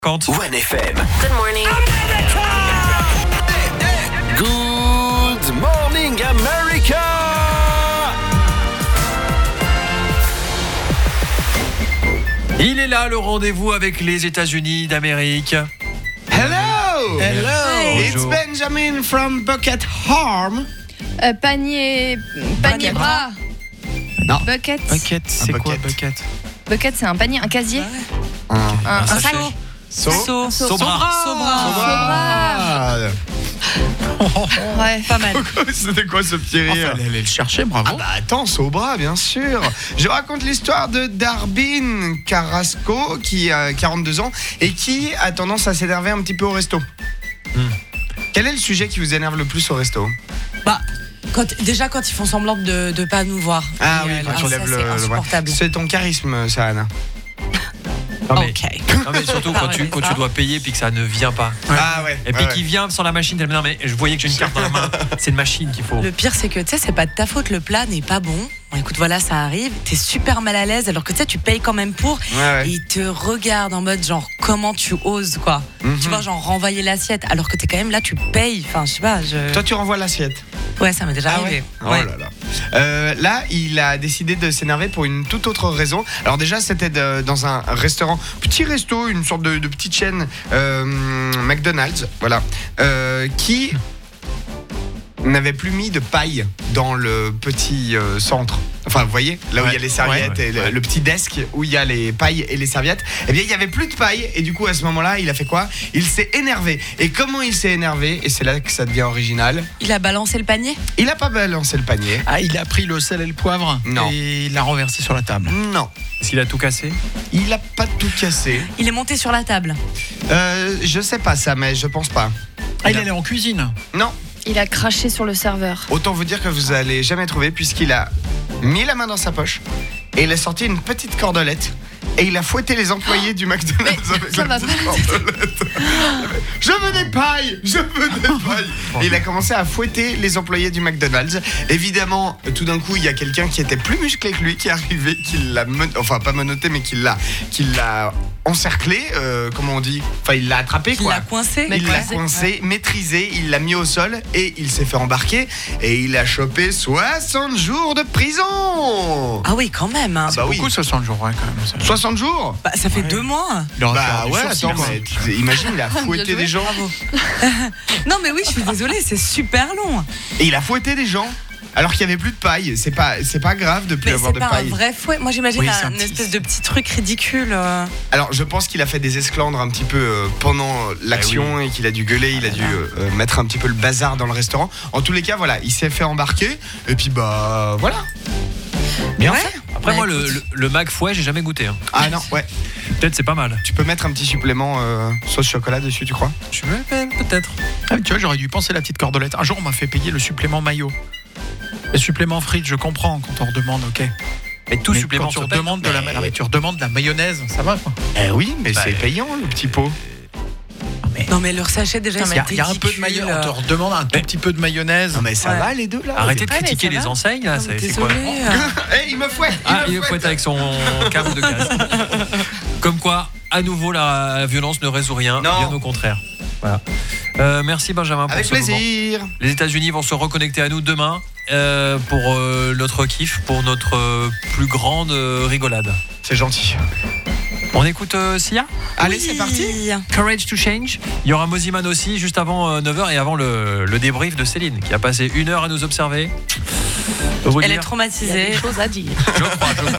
One FM. Good morning. Good morning, America. Il est là, le rendez-vous avec les États-Unis d'Amérique. Hello! It's Bonjour. Benjamin from Bucket Farm. Panier bras. Non. Bucket. Bucket, c'est quoi bucket. bucket? Bucket, c'est un panier, un casier. Un sachet. sac. Sobra. Ouais, pas mal. C'était quoi ce petit rire? Fallait aller le chercher, bravo. Ah bah attends, Sobra, bien sûr. Je raconte l'histoire de Darbin Carrasco qui a 42 ans et qui a tendance à s'énerver un petit peu au resto. Quel est le sujet qui vous énerve le plus au resto? Quand ils font semblant de pas nous voir. Ah Et, oui, quand tu ça, lèves c'est le insupportable. C'est ton charisme, ça, Anna. Non, mais, Ok. non, mais surtout quand tu dois payer puis que ça ne vient pas. Ah ouais. Et puis ouais. qu'il vient sans la machine, non mais je voyais que j'ai une carte dans la main. C'est une machine qu'il faut. Le pire, c'est que tu sais, c'est pas de ta faute, le plat n'est pas bon. Bon, écoute, voilà, ça arrive. T'es super mal à l'aise, alors que tu sais, tu payes quand même pour. Ouais. Et ils te regardent en mode genre, comment tu oses, quoi. Tu vois, genre, renvoyer l'assiette, alors que t'es quand même là, tu payes. Enfin, je sais pas. Toi, tu renvoies l'assiette. Ouais, ça m'est déjà arrivé. Oh là là. Là, il a décidé de s'énerver pour une toute autre raison. Alors déjà, c'était dans un restaurant, petit resto, une sorte de petite chaîne McDonald's, voilà, qui n'avait plus mis de paille dans le petit centre. Enfin, vous voyez, là où il y a les serviettes et le petit desk où il y a les pailles et les serviettes. Eh bien, il n'y avait plus de paille et du coup, à ce moment-là, il a fait quoi? Il s'est énervé. Et comment il s'est énervé? Et c'est là que ça devient original. Il a balancé le panier. Il a pas balancé le panier. Ah, il a pris le sel et le poivre Non. et il l'a renversé sur la table. Non. Est-ce qu'il a tout cassé? Il a pas tout cassé. Il est monté sur la table. Je sais pas ça, mais je pense pas. Ah, il allait en cuisine. Non. Il a craché sur le serveur. Autant vous dire que vous allez jamais trouver puisqu'il a mis la main dans sa poche et il a sorti une petite cordelette et il a fouetté les employés du McDonald's avec ça la va petite cordelette. Je veux des pailles, je veux des pailles. Et il a commencé à fouetter les employés du McDonald's. Évidemment, tout d'un coup, il y a quelqu'un qui était plus musclé que lui qui est arrivé, qui l'a enfin pas menotté, mais qui l'a encerclé, comment on dit? Enfin, il l'a attrapé Il quoi. l'a coincé. Il l'a coincé, maîtrisé, il l'a mis au sol et il s'est fait embarquer et il a chopé 60 jours de prison. Ah oui, quand même. Hein. bah oui. Beaucoup 60 jours, ouais, quand même. Ça. 60 jours? Bah, ça fait 2 mois. Il aurait pu Bah avoir du ouais, sursis, attends, quoi. mais imagine, il a fouetté Bien joué. des gens. Bravo. Non, mais oui, je suis désolée, c'est super long. Et il a fouetté des gens alors qu'il n'y avait plus de paille. C'est pas grave de plus Mais avoir c'est de pas paille. un vrai fouet. Moi, j'imagine Oui, c'est un une petit- espèce de petit truc ridicule. Alors je pense qu'il a fait des esclandres un petit peu pendant l'action et qu'il a dû gueuler, il a dû mettre un petit peu le bazar dans le restaurant. En tous les cas, voilà, il s'est fait embarquer et puis bah voilà. Bien Ouais. fait. Après Bah, moi écoute. le McFouet j'ai jamais goûté. Ah non, ouais. Peut-être c'est pas mal. Tu peux mettre un petit supplément sauce chocolat dessus, tu crois? Tu veux peut-être. Ah, mais tu vois, j'aurais dû penser à la petite cordelette. Un jour, on m'a fait payer le supplément maillot. Le supplément frites, je comprends quand on redemande, ok. Mais tout Mais supplément quand tu se paye. redemandes tu redemandes de la mayonnaise, ça va quoi. Eh oui, mais Bah, c'est payant le petit pot. Non, mais leur sachet, déjà, Il c'est y a un peu de ridicule. mayonnaise, on te redemande un tout petit peu de mayonnaise. Non mais ça Ouais. va les deux là. Arrêtez de Ouais, mais critiquer ça les va. enseignes là, Non, mais c'est quoi? désolée. Eh, il me fouette. Ah, il fouette avec son câble de gaz. Comme quoi, à nouveau, la violence ne résout rien, Non. bien au contraire. Voilà. Merci Benjamin pour Avec ce moment. plaisir. Les États-Unis vont se reconnecter à nous demain pour notre kiff, pour notre plus grande rigolade. C'est gentil. On écoute Sia? Allez, c'est parti. Courage to Change. Il y aura Moziman aussi juste avant 9h et avant le débrief de Céline qui a passé 1 heure à nous observer. Elle est traumatisée. Chose à dire. Je crois.